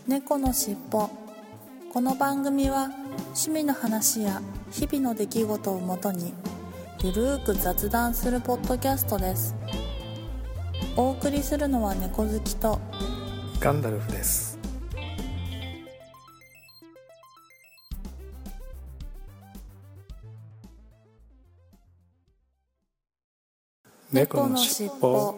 猫のしっぽ。この番組は趣味の話や日々の出来事をもとにゆるーく雑談するポッドキャストです。お送りするのは猫好きとガンダルフです。 猫のしっぽ。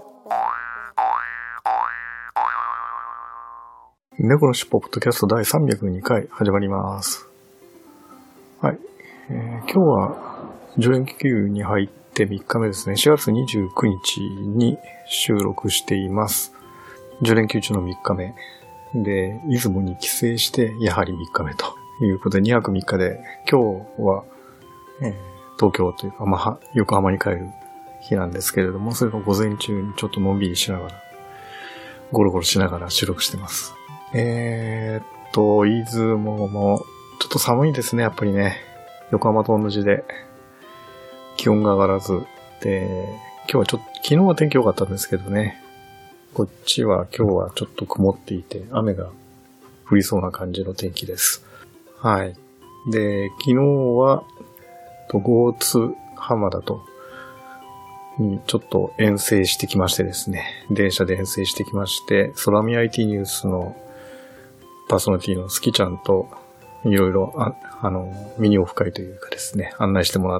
猫のしっぽポッドキャスト第302回始まります。はい、今日は10連休に入って3日目ですね。4月29日に収録しています。10連休中の3日目で、出雲に帰省してやはり3日目ということで2泊3日で、今日は、東京というか、横浜に帰る日なんですけれども、それが午前中にちょっとのんびりしながらゴロゴロしながら収録してます。出雲もちょっと寒いですね、やっぱりね。横浜と同じで気温が上がらずで、今日は昨日は天気良かったんですけどね、こっちは今日はちょっと曇っていて雨が降りそうな感じの天気です。はい。で、昨日はGO2浜田とにちょっと遠征してきましてですね、電車で遠征してきまして、空見 IT ニュースのパーソナリティのスキちゃんといろいろミニオフ会というかですね、案内してもらって、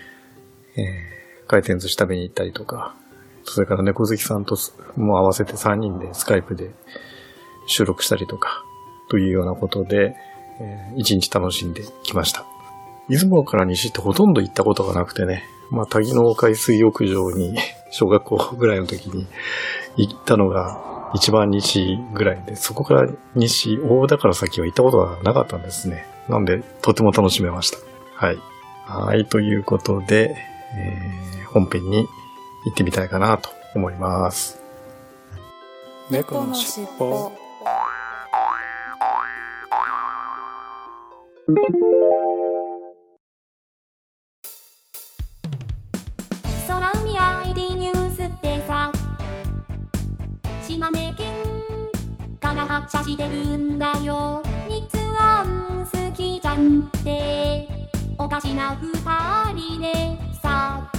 回転寿司食べに行ったりとか、それから猫好きさんとも合わせて3人でスカイプで収録したりとかというようなことで、一日楽しんできました。出雲から西ってほとんど行ったことがなくてね、滝の海水浴場に小学校ぐらいの時に行ったのが一番西ぐらいで、そこから西、大田から先は行ったことがなかったんですね。なんでとても楽しめました。はい。はい、ということで、本編に行ってみたいかなと思います。 猫のしっぽ。 空海 ID ニュースってさ、島根県から発車してるんだよ。日安好きじゃんっておかしな二人でさ。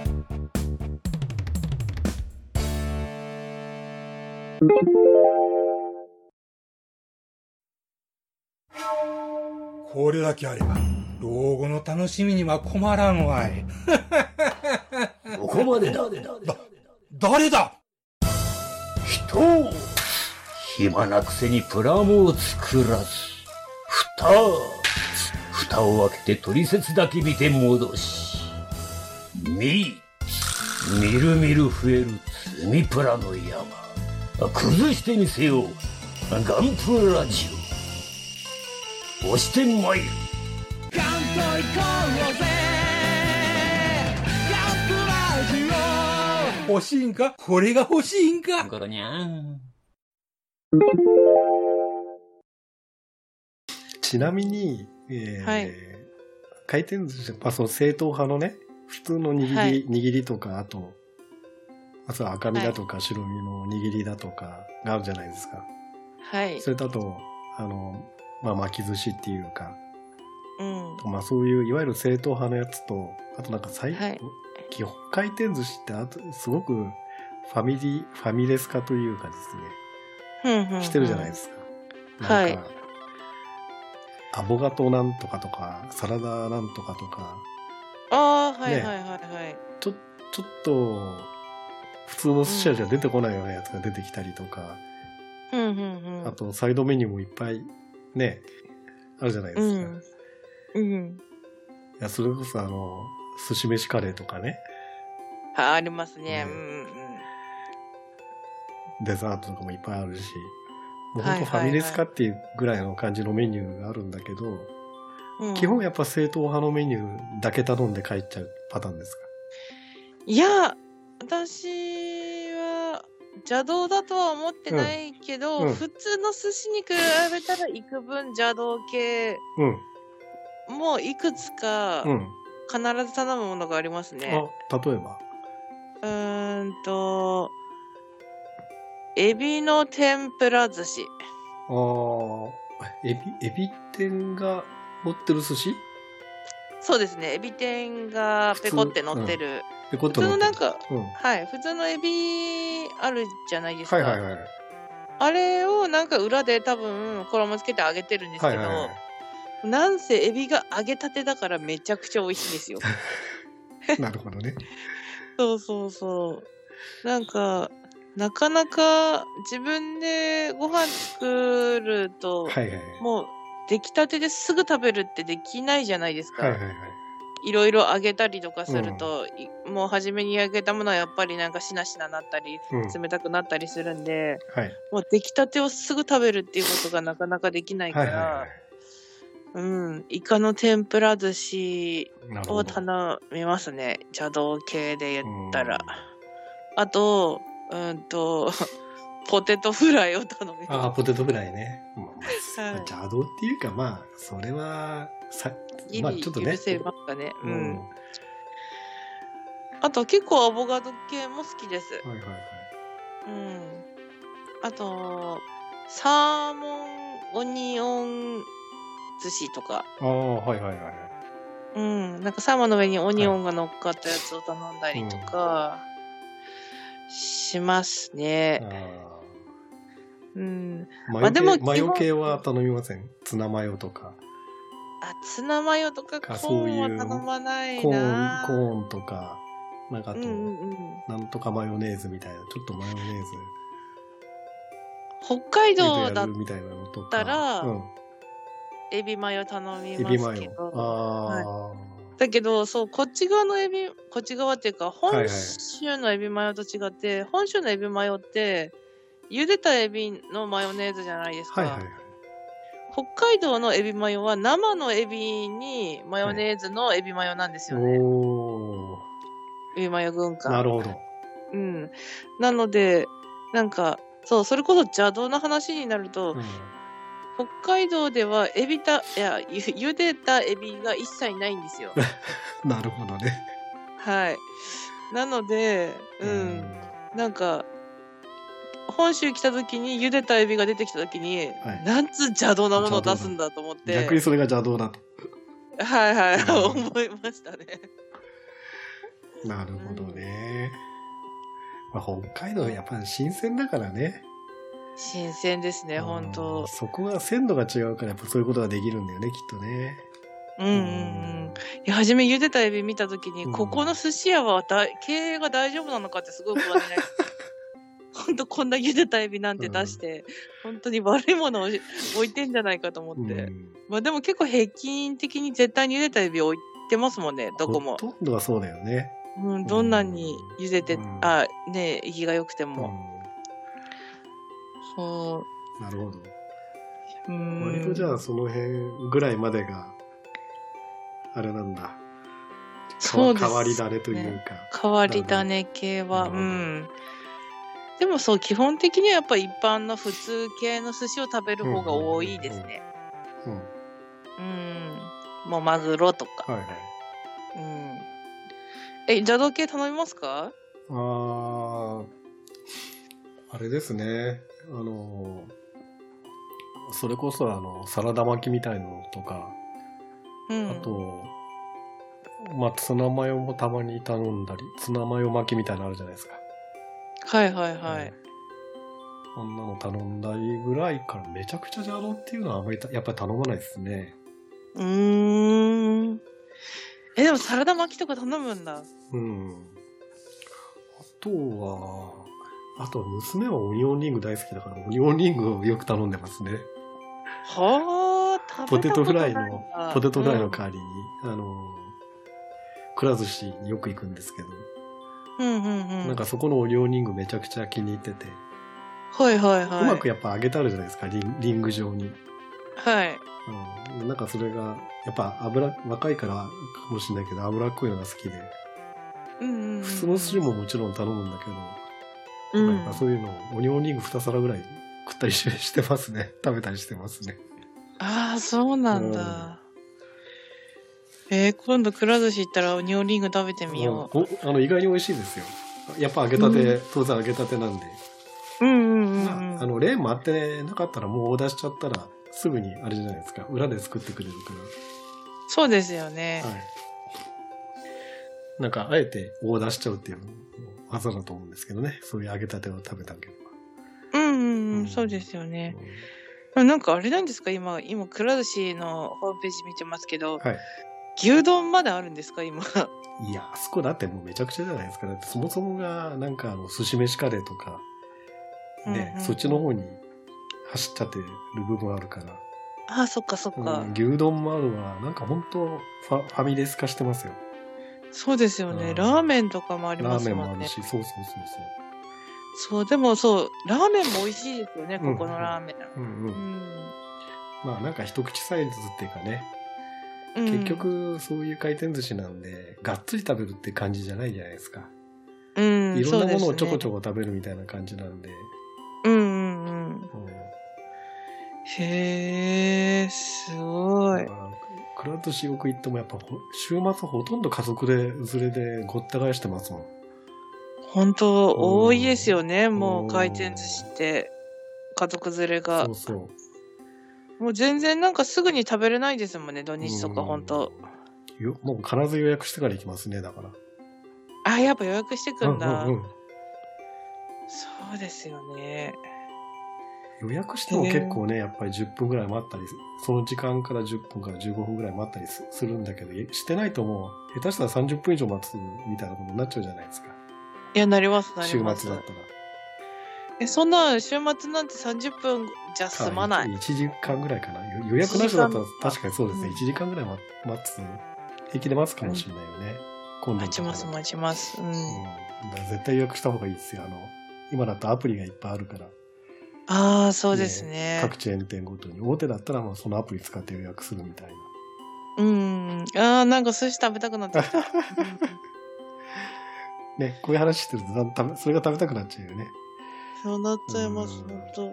これだけあれば老後の楽しみには困らんわい。 ここまでだ。 誰だ？ 人、暇なくせにプラモを作らず、蓋を開けて取説だけ見て戻し、みるみる増える積みプラの山、崩してみせようガンプラジオ。押してまいる。 ガンと行こうぜ、ガンプラジオ。 欲しいんか？これが欲しいんか？ ゴロニャン。 ちなみに、 はい、 回転寿司、その正統派のね、普通の握りとか、あとは赤身だとか白身の握りだとかがあるじゃないですか。 はい。 それだと巻き寿司っていうか、そういういわゆる正統派のやつと、あと基本回転寿司ってすごくファミレス化というかですね、してるじゃないですか。 はい。 アボガトなんとかとかサラダなんとかとか、ちょっと普通の寿司屋じゃ出てこないようなやつが出てきたりとか、あとサイドメニューもいっぱいねあるじゃないですか。いや、それこそ寿司飯カレーとかね、 ありますね。 デザートとかもいっぱいあるし、もうほんとファミレス化っていうぐらいの感じのメニューがあるんだけど、基本やっぱ正統派のメニューだけ頼んで帰っちゃうパターンですか？ いや、私は邪道だとは思ってないけど、普通の寿司に比べたら幾分邪道系、もういくつか必ず頼むものがありますね。 例えばエビの天ぷら寿司。 エビ天が持ってる寿司？ そうですね。エビ天がペコって乗ってる。 ペコって乗ってる。 普通のなんか、 うん、 はい。普通のエビあるじゃないですか。 はいはいはい。 あれをなんか裏で多分衣つけて揚げてるんですけど、 はいはいはい、 なんせエビが揚げたてだからめちゃくちゃ美味しいんですよ。 なるほどね。 そうそうそう。なんか、なかなか自分でご飯作ると、 はいはい、 もう出来たてですぐ食べるってできないじゃないですか。 はいはいはい。 いろいろ揚げたりとかすると、もう初めに揚げたものはやっぱりなんかしなしななったり、冷たくなったりするんで、 はい、 もう出来たてをすぐ食べるっていうことがなかなかできないから、はいはいはい、うん、イカの天ぷら寿司を頼みますね。邪道系で言ったら。あと、ポテトフライを頼みます。 ああ、ポテトフライね。 はい、 邪道っていうか、まあ、それは、まあ、ちょっとね。 許せますかね。うん。あと、結構アボカド系も好きです。 はいはいはい。 うん。あと、サーモンオニオン寿司とか。 ああ、はいはいはい。 うん。なんかサーモンの上にオニオンが乗っかったやつを頼んだりとか、しますね。うん。 まあでもマヨ系は頼みません？ツナマヨとか。 ツナマヨとかコーンは頼まないな。 コーンとか、なんかあと、なんとかマヨネーズみたいな、ちょっとマヨネーズ。 北海道だったら、エビマヨ頼みますけど。はい、だけど、そう、こっち側っていうか、本州のエビマヨと違って、本州のエビマヨって、茹でたエビのマヨネーズじゃないですか。はいはいはい、北海道のエビマヨは生のエビにマヨネーズのエビマヨなんですよね。エビマヨ軍艦。 なるほど。 うん。なので、なんか、そう、それこそ邪道な話になると、北海道では茹でたエビが一切ないんですよ。 なるほどね。 はい。なので、なんか、本州来た時に茹でたエビが出てきた時に、なんつ邪道なものを出すんだと思って。 逆にそれが邪道だと。 はいはい、思いましたね。 なるほどね。まあ、北海道はやっぱり新鮮だからね。 新鮮ですね、本当。 そこは鮮度が違うからやっぱそういうことができるんだよね、きっとね。 いや、初め茹でたエビ見た時に、ここの寿司屋は経営が大丈夫なのかってすごく不安になり本当こんな茹でたエビなんて出して、本当に悪いものを置いてんじゃないかと思って。まあでも結構平均的に絶対に茹でたエビ置いてますもんね、どこも。 ほとんどはそうだよね。 どんなに茹でて、ね、生きが良くても。そう。 なるほど。割とじゃあその辺ぐらいまでが、あれなんだ。そうですね。変わり種というか。 変わり種系は、でもそう、基本的にはやっぱ一般の普通系の寿司を食べる方が多いですね。もうマグロとか。はいはい。邪道系頼みますか？ あれですね。それこそサラダ巻きみたいなのとか、あと、まあ、ツナマヨもたまに頼んだり、ツナマヨ巻きみたいなのあるじゃないですか。 はいはいはい。 こんなの頼んだりぐらいからめちゃくちゃ邪道っていうのはあんまりやっぱり頼まないですね。 でもサラダ巻きとか頼むんだ。 あと娘はオニオンリング大好きだから、オニオンリングをよく頼んでますね。ポテトフライの代わりに、くら寿司によく行くんですけど、なんかそこのオニオンリングめちゃくちゃ気に入ってて、 はいはいはい。 うまくやっぱ揚げてあるじゃないですか、リング状に。 はい。 なんかそれが、やっぱ若いからかもしれないけど、脂っこいのが好きで、普通の寿司ももちろん頼むんだけど、なんかそういうのをオニオンリング2皿ぐらい食ったりしてますね。食べたりしてますね。 ああ、そうなんだ。今度くら寿司行ったらオニオンリング食べてみよう。 意外に美味しいですよ。やっぱ揚げたて、当然揚げたてなんで。 レーン回ってなかったらもうオーダーしちゃったら、すぐにあれじゃないですか。裏で作ってくれるから。 そうですよね。 はい。なんか、あえてオーダーしちゃうっていう技だと思うんですけどね。そういう揚げたてを食べたければ。 そうですよね。なんかあれなんですか今、くら寿司のホームページ見てますけど、 はい。 牛丼まであるんですか今。 いや、あそこだってもうめちゃくちゃじゃないですか。だってそもそもが、なんか寿司飯カレーとか、ね、そっちの方に走っちゃってる部分あるから。 ああ、そっかそっか。 牛丼もあるわ。なんか本当ファミレス化してますよ。 そうですよね。ラーメンとかもありますもんね。 ラーメンもあるし、そう。 そう、でもそう、ラーメンも美味しいですよね、ここのラーメン。 まあなんか一口サイズっていうかね。結局そういう回転寿司なんで、がっつり食べるって感じじゃないじゃないですか。いろんなものをちょこちょこ食べるみたいな感じなんで。 へー、すごい。 くら寿司よく行ってもやっぱ週末ほとんど家族で連れでごった返してますもん。 本当多いですよね、もう回転寿司って家族連れが。そう。もう全然なんかすぐに食べれないですもんね、土日とか本当。 もう必ず予約してから行きますね、だから。 あ、やっぱ予約してくんだ。そうですよね。 予約しても結構ね、やっぱり10分ぐらい待ったり、その時間から10分から15分ぐらい待ったりするんだけど、してないともう、下手したら30分以上待つみたいなことになっちゃうじゃないですか。 いや、なります。 週末だったら。 そんな、週末なんて30分じゃ済まない。 1時間ぐらいかな。予約なしだったら確かにそうですね。1時間ぐらい待つ。平気で待つかもしれないよね。 待ちます。 絶対予約した方がいいですよ。今だとアプリがいっぱいあるから。 ああ、そうですね。 各チェーン店ごとに。大手だったらそのアプリ使って予約するみたいな。ああ、なんか寿司食べたくなってきた。 ね、こういう話してるとそれが食べたくなっちゃうよね。 そうなっちゃいます、本当。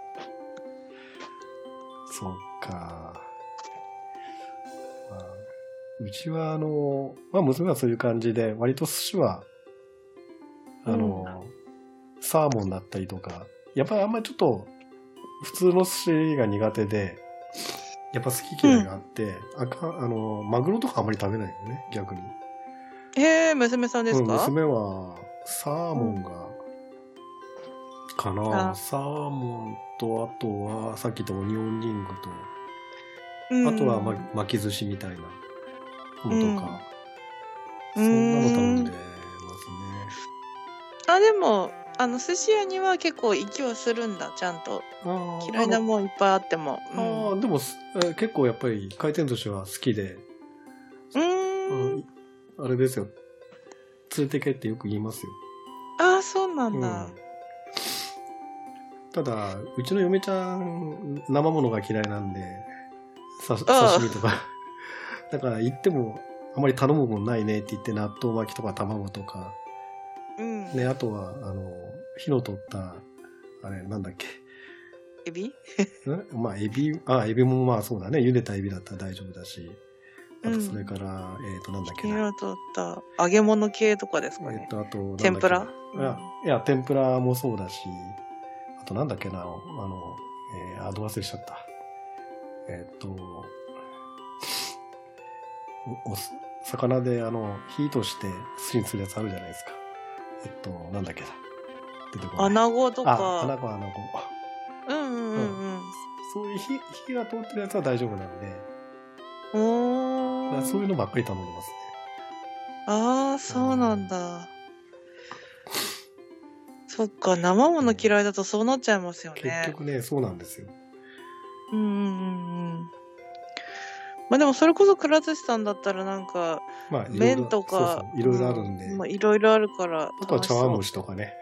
そうか。うちは娘はそういう感じで、割と寿司は、サーモンだったりとか、やっぱりあんまりちょっと、普通の寿司が苦手で、やっぱ好き嫌いがあって、マグロとかあんまり食べないよね、逆に。 娘さんですか？ 娘は、サーモンが、かな。サーモンと、あとは、さっき言ったオニオンリングと、あとは巻き寿司みたいなのとか、そんなの頼んでますね。 あ、でも、寿司屋には結構行きはするんだ、ちゃんと。嫌いなもんいっぱいあっても。 でも、結構やっぱり回転寿司は好きで、あれですよ。連れてけってよく言いますよ。 ああ、そうなんだ。 ただ、うちの嫁ちゃん、生ものが嫌いなんで、刺身とか。だから行っても、あまり頼むもんないねって言って、納豆巻きとか卵とか。ね、あとは、火の通った、あれ、なんだっけ。 エビまあ、エビもまあそうだね。茹でたエビだったら大丈夫だし。あと、それから、なんだっけな。 火の通った揚げ物系とかですかね。 あと、 天ぷら？ いや、天ぷらもそうだし、あとなんだっけな、ど忘れしちゃった。魚で、火として寿司にするやつあるじゃないですか。なんだっけな。出てこない。 穴子とか。 穴子。そういう火が通ってるやつは大丈夫なんで。そういうのばっかり頼んでますね。 ああ、そうなんだ。そっか、生もの嫌いだとそうなっちゃいますよね。 結局ね、そうなんですよ。 まあでもそれこそくら寿司さんだったらなんか、麺とか、 いろいろあるんで。 いろいろあるから。 あとは茶碗蒸しとかね。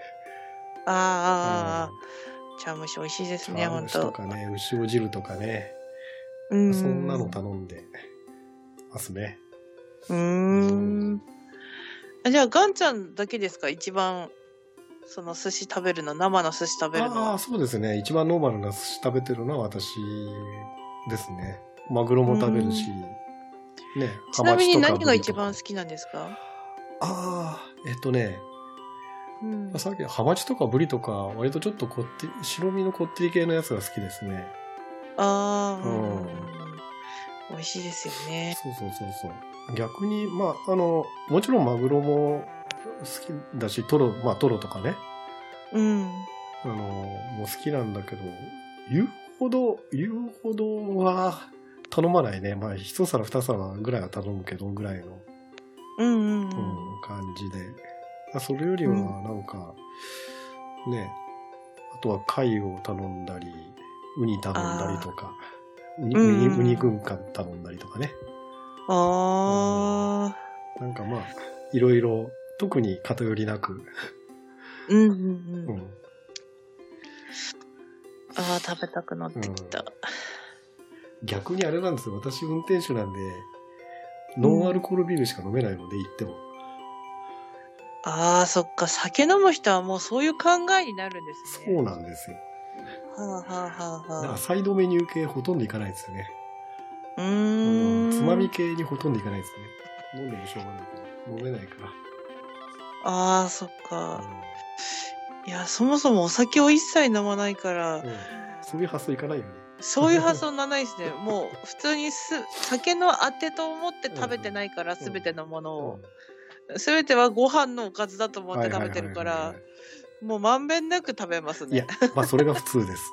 茶碗蒸し美味しいですね、ほんと。 茶碗蒸しとかね、牛尾汁とかね。そんなの頼んでますね。 じゃあ、ガンちゃんだけですか？一番、その寿司食べるの、生の寿司食べるの。 そうですね。一番ノーマルな寿司食べてるのは私ですね。マグロも食べるし、ね。 ちなみに何が一番好きなんですか？ さっきハマチとかブリとか割とちょっと白身のこってり系のやつが好きですね。 美味しいですよね。 そう逆にもちろんマグロも好きだし、トロとかね、もう好きなんだけど、言うほどは頼まないね。一皿二皿ぐらいは頼むけどぐらいの感じで。それよりはなんか、ね、あとは貝を頼んだり、ウニ頼んだりとか、ウニ軍艦頼んだりとかね。なんかいろいろ、特に偏りなく。 食べたくなってきた。 逆にあれなんですよ。私運転手なんで、ノンアルコールビールしか飲めないので、行っても。 そっか。酒飲む人はもうそういう考えになるんですね。 そうなんですよ。だからサイドメニュー系ほとんどいかないですよね。つまみ系にほとんどいかないですね。飲んでもしょうがないけど、飲めないから。 そっか。いや、そもそもお酒を一切飲まないから。 そういう発想いかないよね。 そういう発想ならないですね。もう普通に酒のあてと思って食べてないから、すべてのものを。すべてはご飯のおかずだと思って食べてるから、もうまんべんなく食べますね。 いや、それが普通です。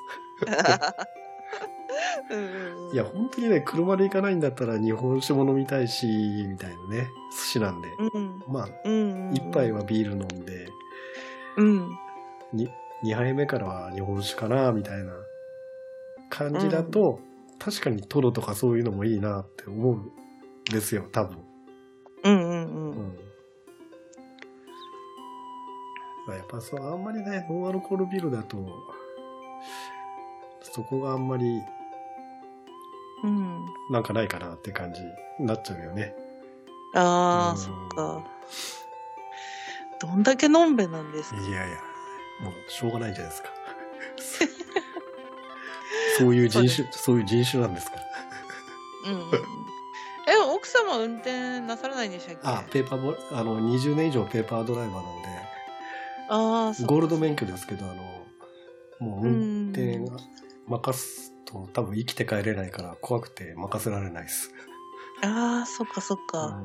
いや、本当にね、車で行かないんだったら日本酒も飲みたいし、みたいなね、寿司なんで。一杯はビール飲んで、2杯目からは日本酒かな、みたいな感じだと、確かにトロとかそういうのもいいなって思うんですよ、多分。やっぱあんまりね、ノンアルコールビールだと、そこがあんまり、なんかないかなって感じになっちゃうよね。 そっか。どんだけのんべなんですか？ いや、もうしょうがないじゃないですか。そういう人種なんですから。 奥様運転なさらないんでしたっけ？ ペーパー20年以上ペーパードライバーなんで、ゴールド免許ですけど、もう運転が任すと多分生きて帰れないから怖くて任せられないです。 そっかそっか。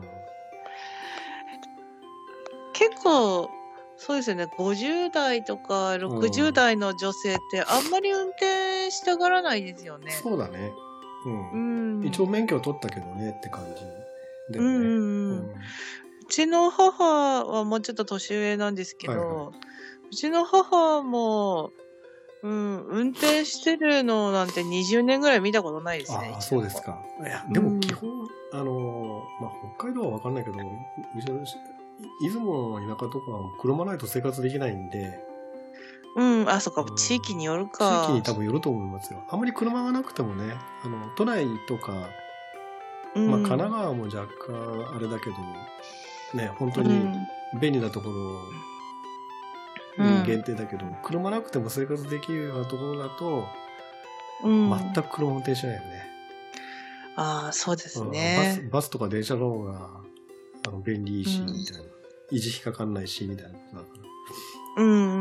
結構、そうですよね。50代とか60代の女性ってあんまり運転したがらないですよね。 そうだね。一応免許を取ったけどねって感じでね。 うちの母はもうちょっと年上なんですけど、うちの母も、運転してるのなんて20年ぐらい見たことないですね。 そうですか。いや、でも基本、北海道はわかんないけど、出雲の田舎とかは車ないと生活できないんで。 そっか、地域によるか。 地域に多分よると思いますよ。あまり車がなくてもね、都内とか、神奈川も若干あれだけど、ね、本当に便利なところ、限定だけど、車なくても生活できるようなところだと、全く車運転しないよね。 そうですね。 バスとか電車の方が便利いいし、みたいな。維持費かかんないし、みたいなことだから。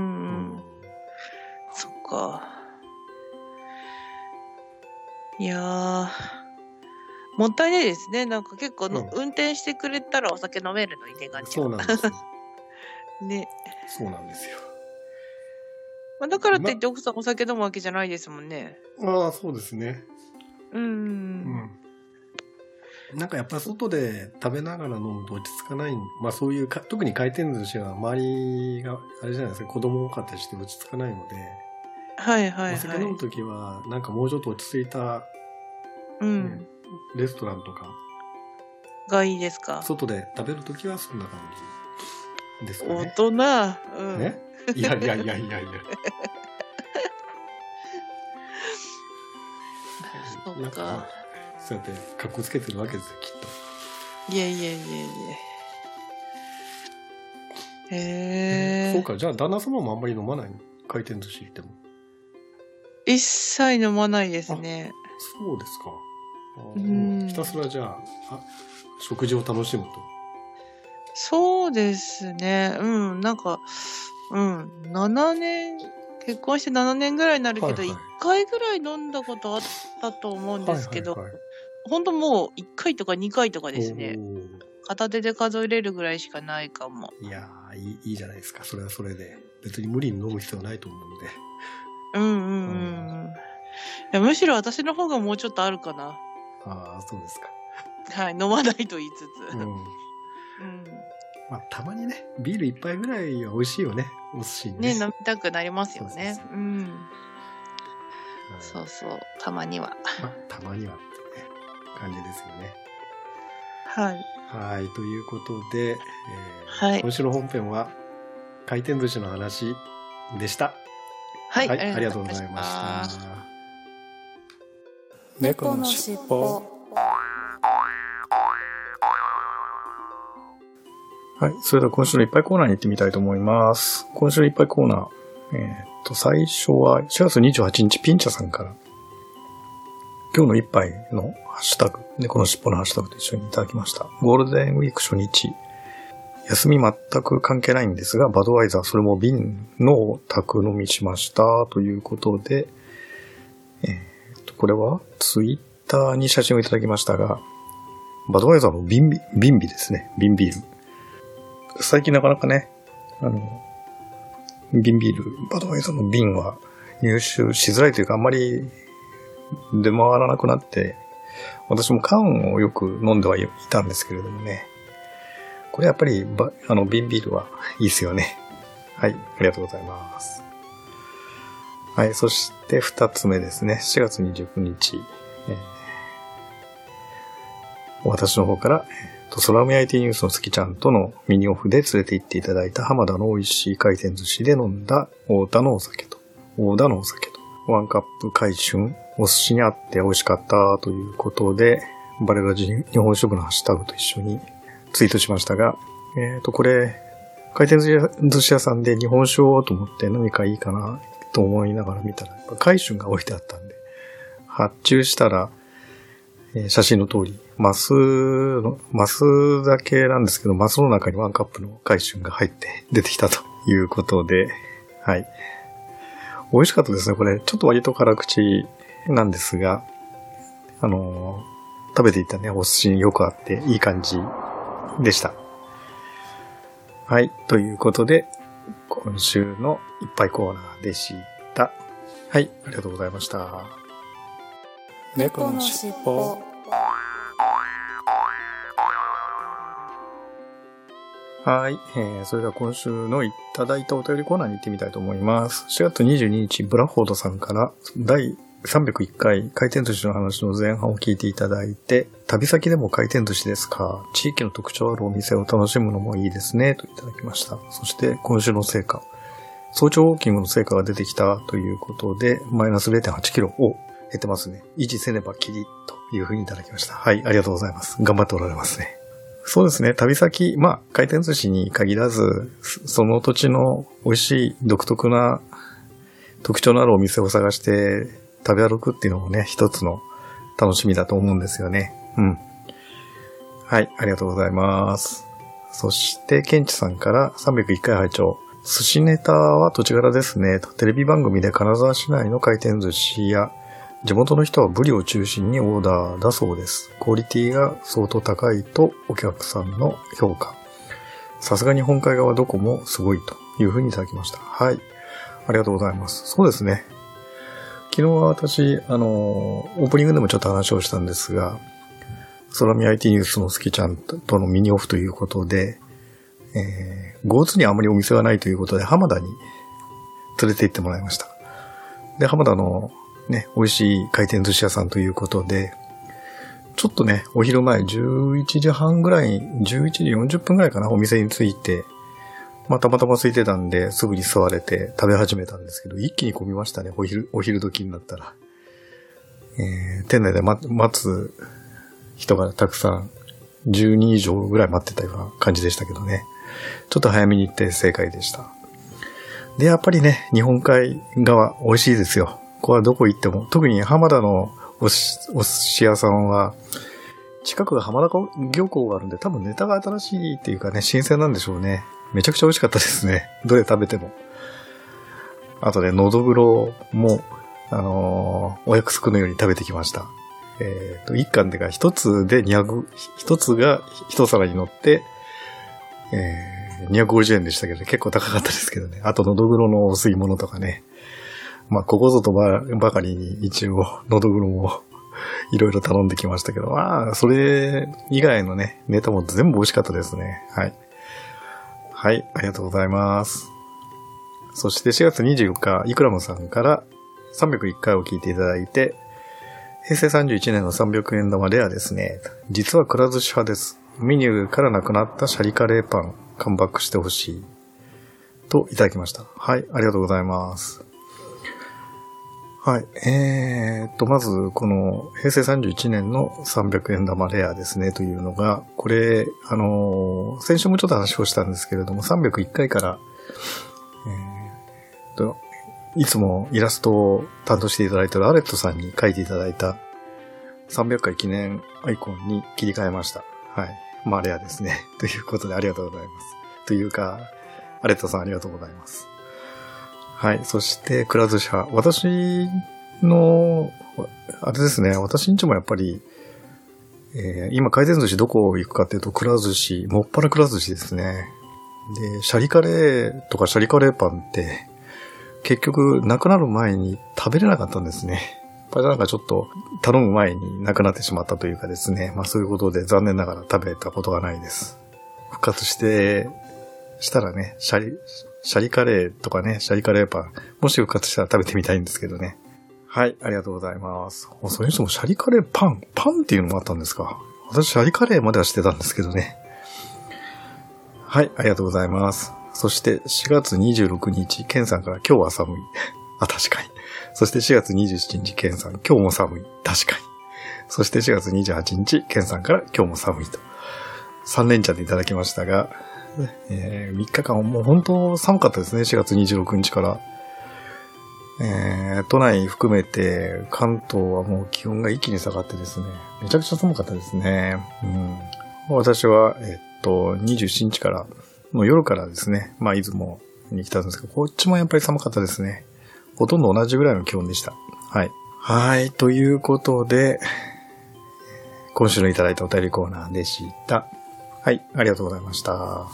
そっか。いやー、もったいないですね。なんか結構運転してくれたらお酒飲めるのにね、 そうなんですよ。 ね。 そうなんですよ。 だからって言って奥さんお酒飲むわけじゃないですもんね。 そうですね。なんかやっぱ外で食べながら飲むと落ち着かない。そういう特に回転寿司は周りがあれじゃないですか、子供多かったりして落ち着かないので。お酒飲むときはなんかもうちょっと落ち着いた、レストランとかがいいですか？ 外で食べるときはそんな感じですかね。 大人。 ね。いや。 そうか。 そうやって格好つけてるわけですよ、きっと。 いや。 そうか、じゃあ旦那様もあんまり飲まないの？回転寿司行っても。 一切飲まないですね。 そうですか。ひたすらじゃあ、食事を楽しむと。 そうですね。なんか、 7年、結婚して7年ぐらいになるけど、 はいはい 1回ぐらい飲んだことあったと思うんですけど、ほんともう1回とか2回とかですね。片手で数えれるぐらいしかないかも。 いやー、いいじゃないですか。それはそれで。別に無理に飲む必要ないと思うんで。 いやむしろ私の方がもうちょっとあるかな。 ああ、そうですか。 はい、飲まないと言いつつ。 まあ、たまにね、ビール一杯ぐらいは美味しいよね。お寿司にね。 飲みたくなりますよね。 そうそう、たまには。 まあ、たまにはってね、感じですよね。 はい。 はい、ということで、今週の本編は回転寿司の話でした。 はい、 ありがとうございました。 猫のしっぽ。 はい。それでは今週のいっぱいコーナーに行ってみたいと思います。今週のいっぱいコーナー。最初は4月28日ピンチャさんから、今日の一杯のハッシュタグ、猫のしっぽのハッシュタグと一緒にいただきました。ゴールデンウィーク初日、休み全く関係ないんですが、バドワイザー、それも瓶の宅飲みしましたということで、これはツイッターに写真をいただきましたが、バドワイザーの瓶ビですね。瓶ビール。最近なかなかね、瓶ビール、バドワイザーの瓶は入手しづらいというか、あんまり出回らなくなって、私も缶をよく飲んではいたんですけれどもね。これやっぱり、瓶ビールはいいですよね。はい、ありがとうございます。はい、そして二つ目ですね。4月29日、私の方から、空見 IT ニュースの月ちゃんとのミニオフで連れて行っていただいた浜田の美味しい回転寿司で飲んだ大田のお酒と、ワンカップ海春、お寿司にあって美味しかったということで、バレラジ日本食のハッシュタグと一緒にツイートしましたが、これ、回転寿司屋さんで日本酒をと思って何かいいかなと思いながら見たら、海春が置いてあったんで、発注したら、写真の通り、マスだけなんですけど、マスの中にワンカップの海春が入って出てきたということで、はい。美味しかったですね、これ。ちょっと割と辛口なんですが、食べていたね、お寿司によくあっていい感じでした。はい。ということで、今週のいっぱいコーナーでした。はい。ありがとうございました。 猫のしっぽ。 はい。それでは今週のいただいたお便りコーナーに行ってみたいと思います。4月22日、ブラフォードさんから第301回回転寿司の話の前半を聞いていただいて、旅先でも回転寿司ですか？地域の特徴あるお店を楽しむのもいいですね、といただきました。そして今週の成果。早朝ウォーキングの成果が出てきたということで、マイナス 0.8 キロを減ってますね。維持せねばきりというふうにいただきました。はい、ありがとうございます。頑張っておられますね。そうですね。旅先、回転寿司に限らず、その土地の美味しい独特な特徴のあるお店を探して食べ歩くっていうのもね、一つの楽しみだと思うんですよね。うん。はい、ありがとうございます。そして、ケンチさんから301回拝聴。寿司ネタは土地柄ですね。テレビ番組で金沢市内の回転寿司や地元の人はブリを中心にオーダーだそうです。クオリティが相当高いとお客さんの評価。さすが日本海側どこもすごいというふうにいただきました。はい。ありがとうございます。そうですね。昨日は私、オープニングでもちょっと話をしたんですが、空見 IT ニュースの好きちゃんとのミニオフということで、ゴーツにあまりお店はないということで、浜田に連れて行ってもらいました。で、浜田のね、美味しい回転寿司屋さんということで、ちょっとね、お昼前11時半ぐらい、11時40分ぐらいかな、お店に着いて、たまたま空いてたんで、すぐに座れて食べ始めたんですけど、一気に混みましたね、お昼時になったら。店内で待つ人がたくさん、10人以上ぐらい待ってたような感じでしたけどね。ちょっと早めに行って正解でした。で、やっぱりね、日本海側美味しいですよ。ここはどこ行っても、特に浜田のお寿司屋さんは、近くが浜田漁港があるんで、多分ネタが新しいっていうかね、新鮮なんでしょうね。めちゃくちゃ美味しかったですね。どれ食べても。 あとね、のどぐろも、お約束のように食べてきました。一貫でが一つで一つが一皿に乗って、250円でしたけど、結構高かったですけどね。あと、のどぐろのお吸い物とかね。まあ、ここぞとばかりに一応、のどぐろもいろいろ頼んできましたけど、まあ、それ以外のね、ネタも全部美味しかったですね。はい。はい、ありがとうございます。そして4月24日、イクラムさんから301回を聞いていただいて、平成31年の300円玉レアですね。実はくら寿司派です。メニューからなくなったシャリカレーパン、カムバックしてほしい。といただきました。はい、ありがとうございます。はい。まず、この、平成31年の300円玉レアですね、というのが、これ、先週もちょっと話をしたんですけれども、301回から、いつもイラストを担当していただいているアレットさんに書いていただいた300回記念アイコンに切り替えました。はい。まあ、レアですね。ということでありがとうございます。というか、アレットさんありがとうございます。はい。そして、くら寿司派。私の、あれですね。私んちもやっぱり、今回転寿司どこ行くかっていうと、くら寿司、もっぱらくら寿司ですね。で、シャリカレーとかシャリカレーパンって、結局、なくなる前に食べれなかったんですね。やっぱりなんかちょっと、頼む前になくなってしまったというかですね。まあそういうことで残念ながら食べたことがないです。復活したらね、シャリカレーとかね、シャリカレーパン、もし復活したら食べてみたいんですけどね。はい、ありがとうございます。それにしてもシャリカレーパンっていうのもあったんですか。私シャリカレーまではしてたんですけどね。はい、ありがとうございます。そして4月26日、ケンさんから今日は寒い。あ、確かに。そして4月27日、ケンさん、今日も寒い。確かに。そして4月28日、ケンさんから今日も寒いと。3連チャンでいただきましたが、3日間もう本当寒かったですね、4月26日から。都内含めて関東はもう気温が一気に下がってですね、めちゃくちゃ寒かったですね。私は、27日からの夜からですね、まあ出雲に来たんですけど、こっちもやっぱり寒かったですね。ほとんど同じぐらいの気温でした。はい。はい、ということで、今週のいただいたお便りコーナーでした。はい、ありがとうございました。はい、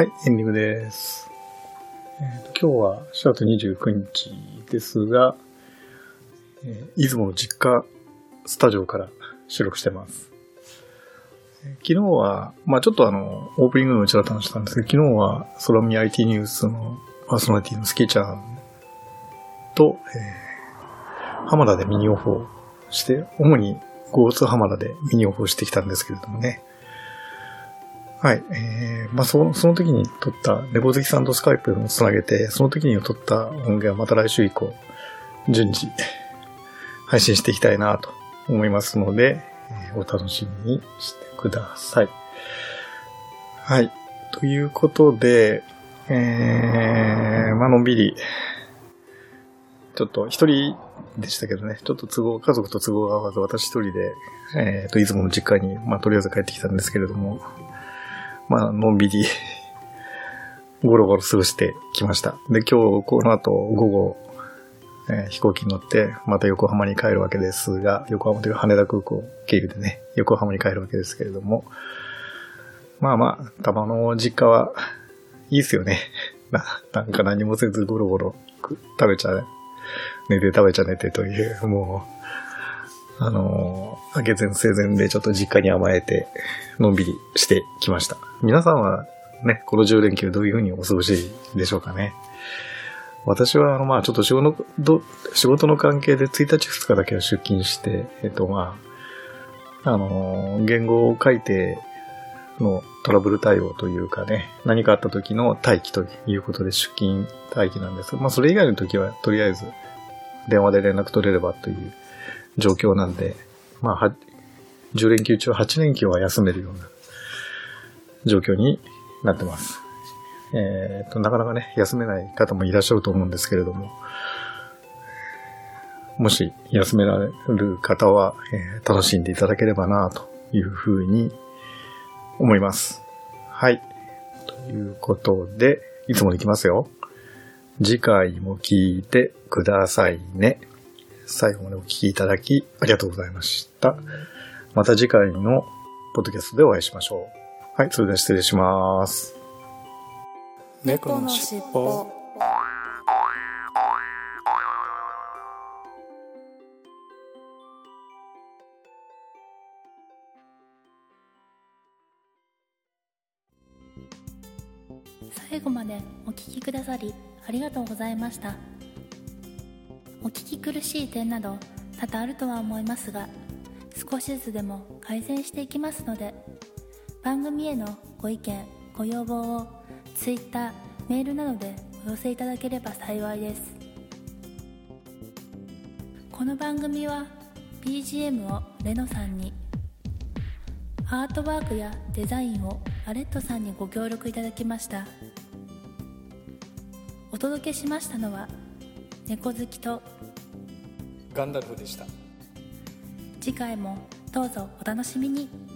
エンディングです。今日は4月29日ですが、出雲の実家スタジオから収録してます。昨日は、まあちょっとオープニングのうちだった話したんですけど、昨日は空見 IT ニュースのパーソナリティのスキーちゃんと、浜田でミニオフをして、主にGoTo浜田でミニオフをしてきたんですけれどもね。はい。まあその時に撮った、レボ好きさんとスカイプをつなげて、その時に撮った音源はまた来週以降、順次、配信していきたいなと思いますので、お楽しみにしてください。はい。ということで、まあのんびり、ちょっと一人でしたけどね、ちょっと家族と都合が合わず私一人で、出雲の実家に、まあとりあえず帰ってきたんですけれども、まあのんびり、ゴロゴロ過ごしてきました。で、今日この後午後、飛行機に乗ってまた横浜に帰るわけですが、横浜というか羽田空港経由でね、横浜に帰るわけですけれども、まあまあ、たまの実家はいいですよね。なんか何もせずゴロゴロ食べちゃ寝てという、もう、明け前生前でちょっと実家に甘えて、のんびりしてきました。皆さんはね、この10連休どういう風にお過ごしでしょうかね。私は、まあちょっと仕事の関係で1日2日だけは出勤して、まあ、言語改定のトラブル対応というかね、何かあった時の待機ということで出勤待機なんです。まあそれ以外の時はとりあえず電話で連絡取れればという状況なんで、まあ10連休中8連休は休めるような状況になってます。なかなかね、休めない方もいらっしゃると思うんですけれども、もし休められる方は、楽しんでいただければなというふうに思います。はい。ということで、いつもできますよ。次回も聞いてくださいね。最後までお聞きいただきありがとうございました。また次回のポッドキャストでお会いしましょう。はい、それでは失礼します。 猫のしっぽ。最後までお聞きくださりありがとうございました。お聞き苦しい点など多々あるとは思いますが、少しずつでも改善していきますので、番組へのご意見ご要望を Twitter、メールなどでお寄せいただければ幸いです。この番組は BGM をレノさんに、アートワークやデザインをアレットさんにご協力いただきました。お届けしましたのは猫好きとガンダルフでした。 次回もどうぞお楽しみに。